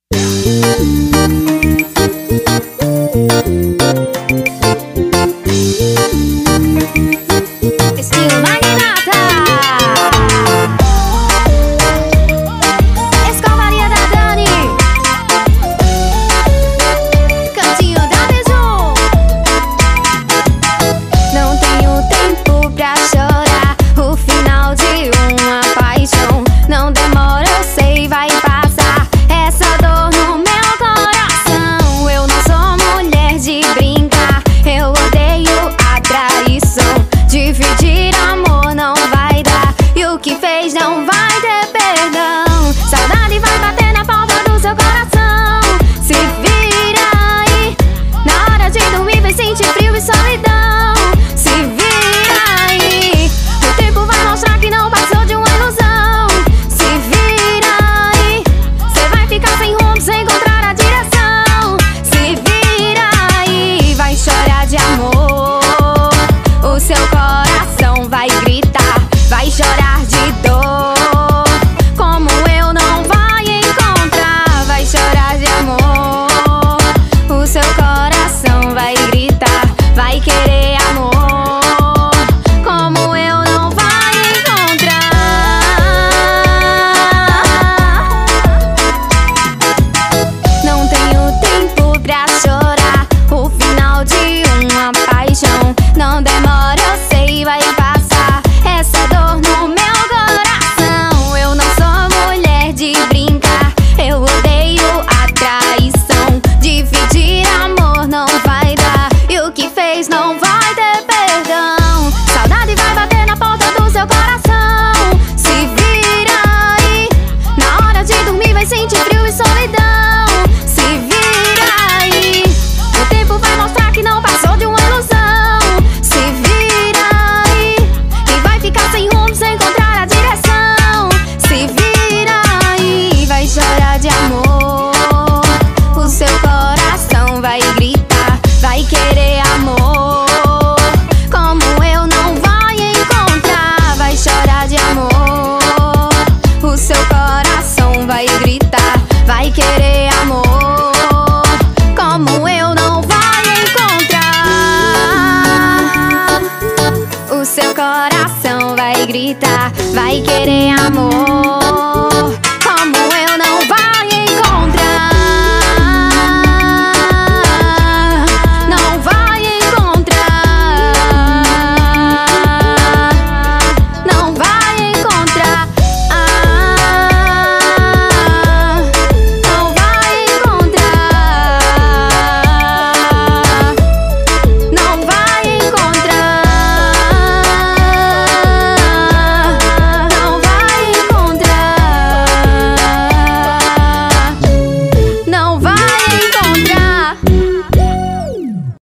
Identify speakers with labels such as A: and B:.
A: Estilo Magnata. Escovaria da Dani. Cantinho da Biju. Não tenho tempo pra chorar o final de uma paixão. Não demora, eu sei, vai passar essa dor no meu coração. Eu não sou mulher de brincar, eu odeio a traição. Dividir amor não vai dar, e o que fez não vai ter perdão. Saudade vai bater na porta do seu coração. Se vira aí, na hora de dormir vai sentir frio e solidão. Se vira aí, o tempo vai mostrar que não passou de uma ilusão. Se vira aí, cê vai ficar sem rumo, sem encontrar a direção. Se vira aí, vai chorar de amor. O seu coração vai gritar, vai chorar de dor. Como eu não vai encontrar, vai chorar de amor. O seu coração vai gritar, vai querer amor. Como eu não vai encontrar. Não tenho tempo pra chorar o final de uma paixão. Não demora, eu sei, vai passar essa dor no meu coração. Eu não sou mulher de brincar, eu odeio a traição. Dividir amor não vai dar, e o que fez não vai ter perdão. Saudade vai bater na porta do seu coração. Se vira aí, na hora de dormir vai sentir frio e solidão. Se vira aí, o tempo vai mostrar que não passou de uma ilusão. Se vira aí, e vai ficar sem rumo, sem encontrar a direção. Se vira aí, vai chorar de amor. O seu coração vai gritar, vai querer amor. Como eu não vai encontrar, vai chorar de amor. O seu coração vai gritar, vai querer amor. Como eu não vai encontrar. O seu coração vai gritar, vai querer amor.